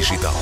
digital.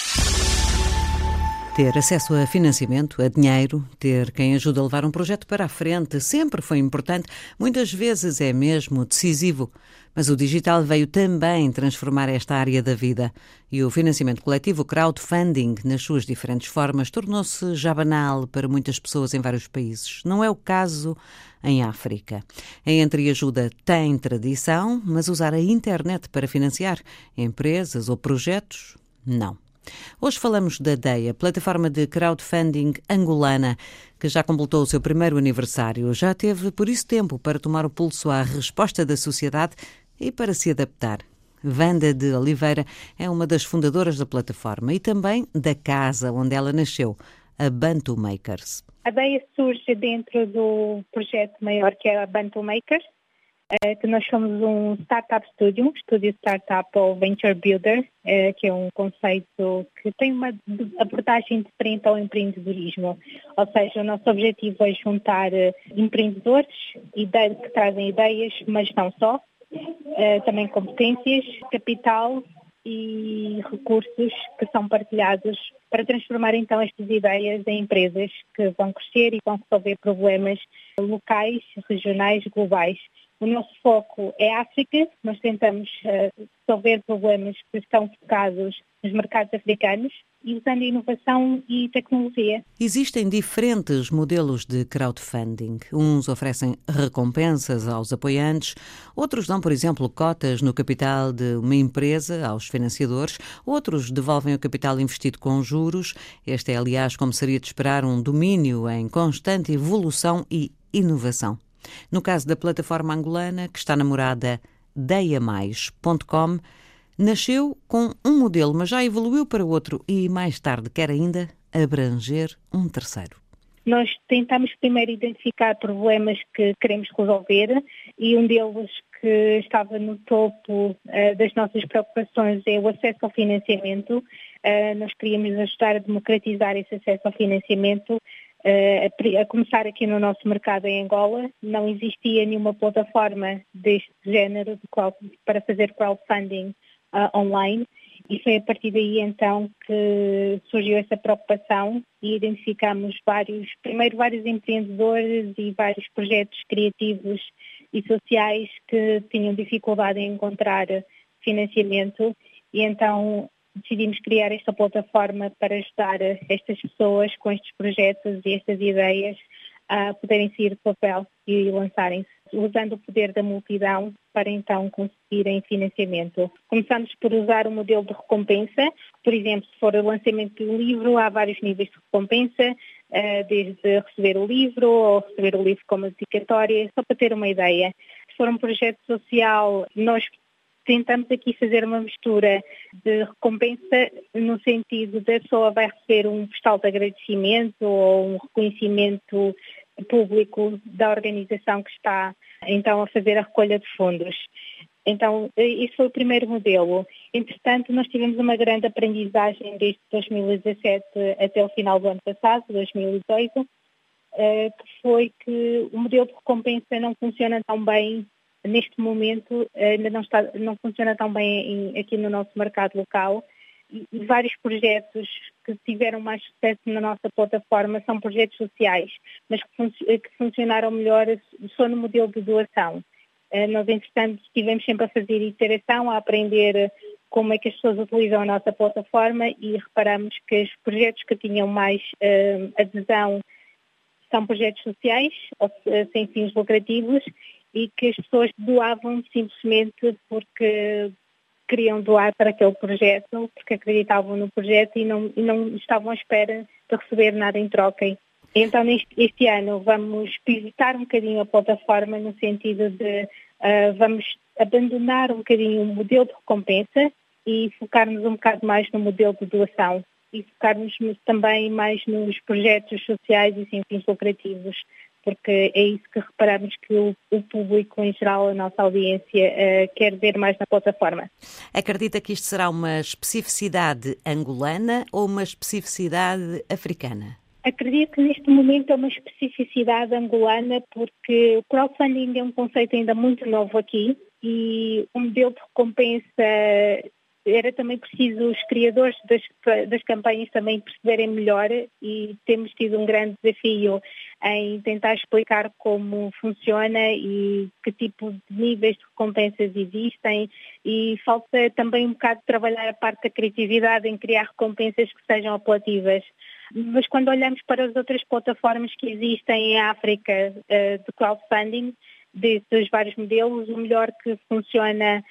Ter acesso a financiamento, a dinheiro, ter quem ajuda a levar um projeto para a frente sempre foi importante, muitas vezes é mesmo decisivo. Mas o digital veio também transformar esta área da vida. E o financiamento coletivo, o crowdfunding, nas suas diferentes formas, tornou-se já banal para muitas pessoas em vários países. Não é o caso em África. A entreajuda tem tradição, mas usar a internet para financiar empresas ou projetos, não. Hoje falamos da DEI, a plataforma de crowdfunding angolana, que já completou o seu primeiro aniversário. Já teve, por isso, tempo para tomar o pulso à resposta da sociedade e para se adaptar. Wanda de Oliveira é uma das fundadoras da plataforma e também da casa onde ela nasceu, a Bantu Makers. A DEI surge dentro do projeto maior que é a Bantu Makers, que nós somos um startup studio, um estúdio startup ou venture builder, que é um conceito que tem uma abordagem diferente ao empreendedorismo. Ou seja, o nosso objetivo é juntar empreendedores que trazem ideias, mas não só, também competências, capital e recursos que são partilhados para transformar então estas ideias em empresas que vão crescer e vão resolver problemas locais, regionais, globais. O nosso foco é a África, nós tentamos resolver problemas que estão focados nos mercados africanos e usando inovação e tecnologia. Existem diferentes modelos de crowdfunding. Uns oferecem recompensas aos apoiantes, outros dão, por exemplo, cotas no capital de uma empresa aos financiadores, outros devolvem o capital investido com juros. Este é, aliás, como seria de esperar, um domínio em constante evolução e inovação. No caso da plataforma angolana, que está namorada deiamais.com, nasceu com um modelo, mas já evoluiu para outro e mais tarde quer ainda abranger um terceiro. Nós tentamos primeiro identificar problemas que queremos resolver e um deles que estava no topo das nossas preocupações é o acesso ao financiamento. Nós queríamos ajudar a democratizar esse acesso ao financiamento. A começar aqui no nosso mercado em Angola, não existia nenhuma plataforma deste género para fazer crowdfunding online e foi a partir daí então que surgiu essa preocupação e identificamos vários empreendedores e vários projetos criativos e sociais que tinham dificuldade em encontrar financiamento e então decidimos criar esta plataforma para ajudar estas pessoas com estes projetos e estas ideias a poderem sair do papel e lançarem-se, usando o poder da multidão para então conseguirem financiamento. Começamos por usar o modelo de recompensa. Por exemplo, se for o lançamento de um livro, há vários níveis de recompensa, desde receber o livro ou receber o livro como dedicatória, só para ter uma ideia. Se for um projeto social, nós tentamos aqui fazer uma mistura de recompensa no sentido de a pessoa vai receber um postal de agradecimento ou um reconhecimento público da organização que está então a fazer a recolha de fundos. Então, esse foi o primeiro modelo. Entretanto, nós tivemos uma grande aprendizagem desde 2017 até o final do ano passado, 2018, que foi que o modelo de recompensa não funciona tão bem neste momento, ainda não funciona tão bem aqui no nosso mercado local e vários projetos que tiveram mais sucesso na nossa plataforma são projetos sociais, mas que funcionaram melhor só no modelo de doação. Nós, entretanto, estivemos sempre a fazer iteração, a aprender como é que as pessoas utilizam a nossa plataforma e reparamos que os projetos que tinham mais adesão são projetos sociais, sem fins lucrativos, e que as pessoas doavam simplesmente porque queriam doar para aquele projeto, porque acreditavam no projeto e não estavam à espera de receber nada em troca. Então, este ano, vamos pivotar um bocadinho a plataforma no sentido de vamos abandonar um bocadinho o modelo de recompensa e focar-nos um bocado mais no modelo de doação e focar-nos também mais nos projetos sociais e sem fins lucrativos, porque é isso que reparamos que o público em geral, a nossa audiência, quer ver mais na plataforma. Acredita que isto será uma especificidade angolana ou uma especificidade africana? Acredito que neste momento é uma especificidade angolana porque o crowdfunding é um conceito ainda muito novo aqui e o modelo de recompensa era também preciso os criadores das campanhas também perceberem melhor, e temos tido um grande desafio em tentar explicar como funciona e que tipo de níveis de recompensas existem, e falta também um bocado de trabalhar a parte da criatividade em criar recompensas que sejam apelativas. Mas quando olhamos para as outras plataformas que existem em África de crowdfunding, desses vários modelos, o melhor que funciona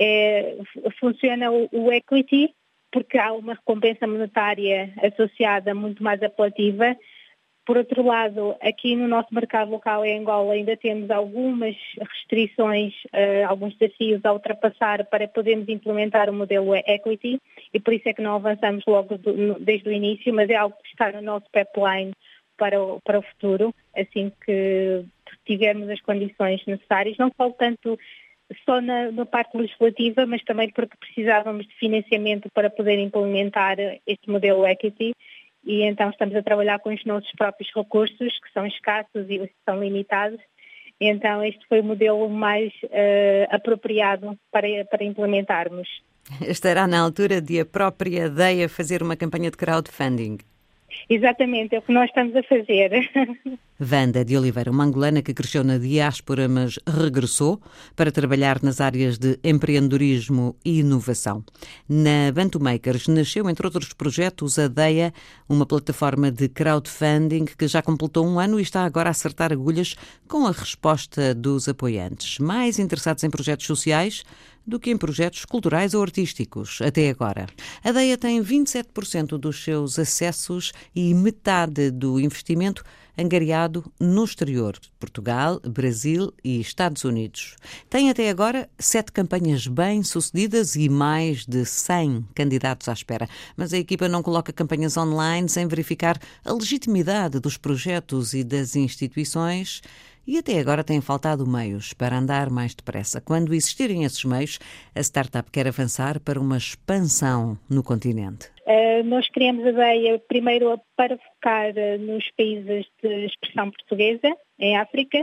funciona o equity, porque há uma recompensa monetária associada muito mais apelativa. Por outro lado, aqui no nosso mercado local em Angola ainda temos algumas restrições, alguns desafios a ultrapassar para podermos implementar o modelo equity, e por isso é que não avançamos logo desde o início, mas é algo que está no nosso pipeline para o futuro, assim que tivermos as condições necessárias. Não falo tanto só na parte legislativa, mas também porque precisávamos de financiamento para poder implementar este modelo equity, e então estamos a trabalhar com os nossos próprios recursos, que são escassos e são limitados. Então este foi o modelo mais apropriado para implementarmos. Estará na altura de a própria DEIA fazer uma campanha de crowdfunding. Exatamente, é o que nós estamos a fazer. Wanda de Oliveira, uma angolana que cresceu na diáspora, mas regressou para trabalhar nas áreas de empreendedorismo e inovação. Na Bantu Makers nasceu, entre outros projetos, a DEIA, uma plataforma de crowdfunding que já completou um ano e está agora a acertar agulhas com a resposta dos apoiantes, mais interessados em projetos sociais do que em projetos culturais ou artísticos, até agora. A DEIA tem 27% dos seus acessos e metade do investimento angariado no exterior, Portugal, Brasil e Estados Unidos. Tem até agora 7 campanhas bem-sucedidas e mais de 100 candidatos à espera. Mas a equipa não coloca campanhas online sem verificar a legitimidade dos projetos e das instituições, e até agora têm faltado meios para andar mais depressa. Quando existirem esses meios, a startup quer avançar para uma expansão no continente. Nós criamos a DEIA primeiro para focar nos países de expressão portuguesa, em África.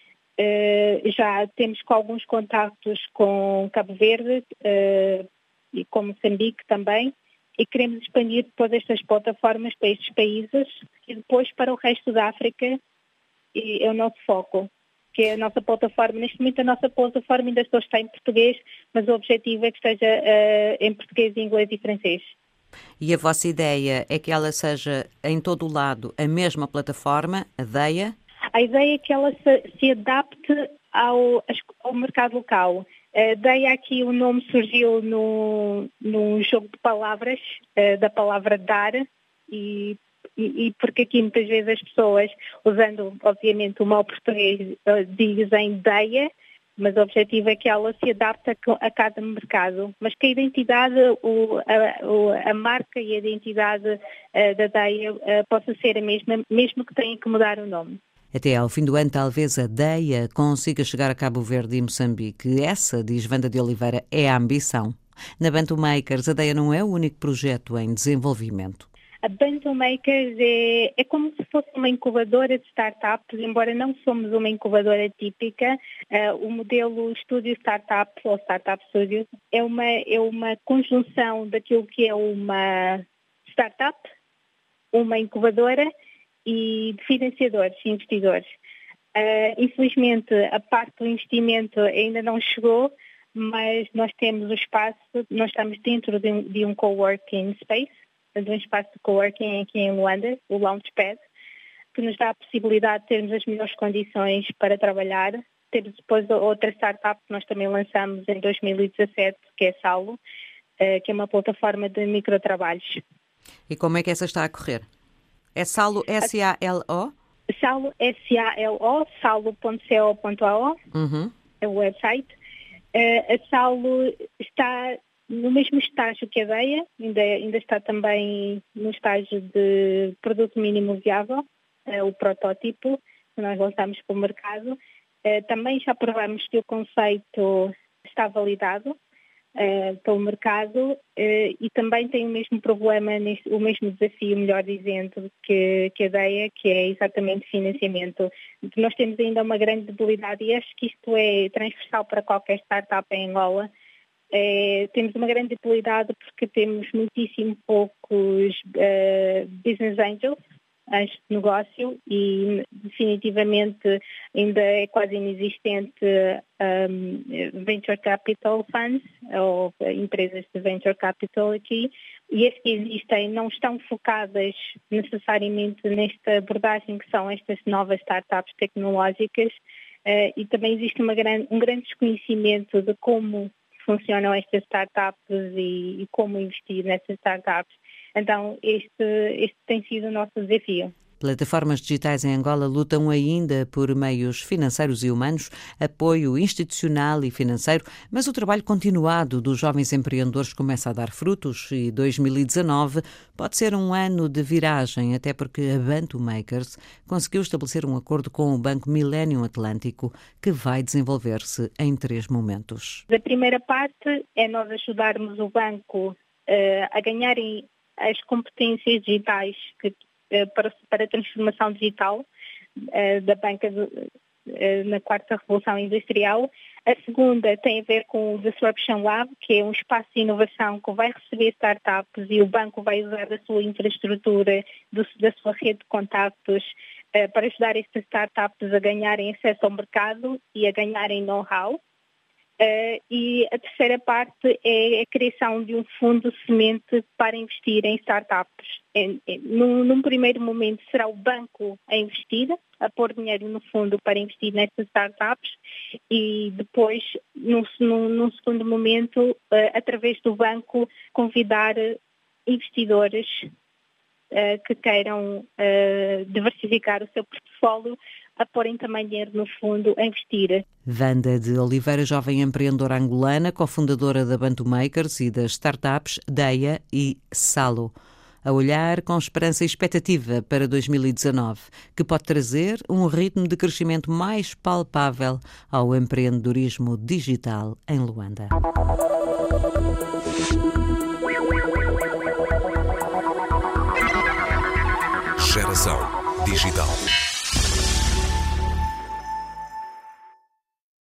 Já temos com alguns contactos com Cabo Verde e com Moçambique também, e queremos expandir depois estas plataformas para estes países e depois para o resto da África. E é o nosso foco, que é a nossa plataforma. Neste momento a nossa plataforma ainda só está em português, mas o objetivo é que esteja em português, inglês e francês. E a vossa ideia é que ela seja em todo o lado a mesma plataforma, a DEIA? A ideia é que ela se adapte ao mercado local. A DEIA, aqui o nome surgiu num jogo de palavras, da palavra dar, e porque aqui muitas vezes as pessoas, usando obviamente o mau português, dizem DEIA, mas o objetivo é que ela se adapte a cada mercado, mas que a identidade, a marca e a identidade da DEIA possa ser a mesma, mesmo que tenha que mudar o nome. Até ao fim do ano, talvez a DEIA consiga chegar a Cabo Verde e Moçambique. Essa, diz Wanda de Oliveira, é a ambição. Na Bantu Makers, a DEIA não é o único projeto em desenvolvimento. A Bantu Makers é como se fosse uma incubadora de startups, embora não somos uma incubadora típica. O modelo Estúdio Startup, ou Startup Studio, é uma conjunção daquilo que é uma startup, uma incubadora e de financiadores e investidores. Infelizmente, a parte do investimento ainda não chegou, mas nós temos o espaço, nós estamos dentro de um coworking space, de um espaço de coworking aqui em Luanda, o Launchpad, que nos dá a possibilidade de termos as melhores condições para trabalhar. Temos depois outra startup que nós também lançamos em 2017, que é a Salo, que é uma plataforma de microtrabalhos. E como é que essa está a correr? É Salo, S-A-L-O? Salo, S-A-L-O, salo.co.ao, é o website. A Salo está no mesmo estágio que a DEIA, ainda está também no estágio de produto mínimo viável, o protótipo que nós lançamos para o mercado. Também já provamos que o conceito está validado pelo mercado e também tem o mesmo problema, o mesmo desafio, melhor dizendo, que a DEIA, que é exatamente financiamento. Nós temos ainda uma grande debilidade e acho que isto é transversal para qualquer startup em Angola. temos uma grande debilidade porque temos muitíssimo poucos business angels, anjos de negócio, e definitivamente ainda é quase inexistente venture capital funds ou empresas de venture capital aqui, e as que existem não estão focadas necessariamente nesta abordagem que são estas novas startups tecnológicas, e também existe um grande desconhecimento de como funcionam estas startups e como investir nessas startups. Então, este tem sido o nosso desafio. Plataformas digitais em Angola lutam ainda por meios financeiros e humanos, apoio institucional e financeiro, mas o trabalho continuado dos jovens empreendedores começa a dar frutos e 2019 pode ser um ano de viragem, até porque a Bantu Makers conseguiu estabelecer um acordo com o Banco Millennium Atlântico, que vai desenvolver-se em 3 momentos. A primeira parte é nós ajudarmos o banco a ganharem as competências digitais para a transformação digital da banca na 4ª Revolução Industrial. A segunda tem a ver com o Disruption Lab, que é um espaço de inovação que vai receber startups e o banco vai usar da sua infraestrutura, da sua rede de contactos para ajudar estas startups a ganharem acesso ao mercado e a ganharem know-how. E a terceira parte é a criação de um fundo semente para investir em startups. Num primeiro momento será o banco a investir, a pôr dinheiro no fundo para investir nestas startups, e depois, num segundo momento, através do banco, convidar investidores que queiram diversificar o seu portfólio a porem também dinheiro no fundo a investir. Wanda de Oliveira, jovem empreendedora angolana, cofundadora da Bantu Makers e das startups Deia e Salo. A olhar com esperança e expectativa para 2019, que pode trazer um ritmo de crescimento mais palpável ao empreendedorismo digital em Luanda. Geração Digital.